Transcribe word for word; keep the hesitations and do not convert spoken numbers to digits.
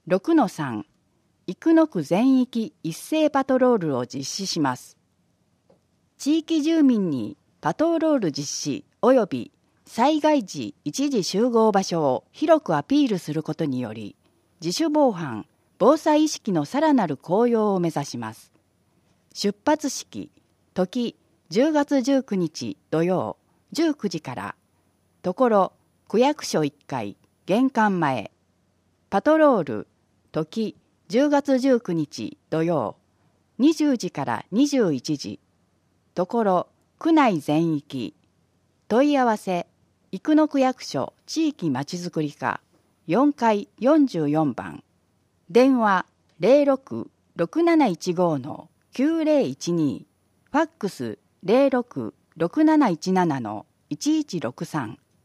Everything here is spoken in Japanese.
ろくのさん 生野区全域一斉パトロールを実施します。地域住民にパトロール実施及び災害時一時集合場所を広くアピールすることにより、自主防犯・防災意識のさらなる向上を目指します。出発式、時じゅうがつじゅうくにち土曜じゅうくじから、ところ区役所いっかい玄関前。パトロール、時じゅうがつじゅうくにち土曜にじゅうじからにじゅういちじ。ところ区内全域。問い合わせ、生野区役所地域まちづくり課よんかいよんじゅうよんばん。電話 ゼロろく ろくなないちご のきゅうぜろいちに。ファックス ゼロろく ろくなないちなな のいちいちろくさん。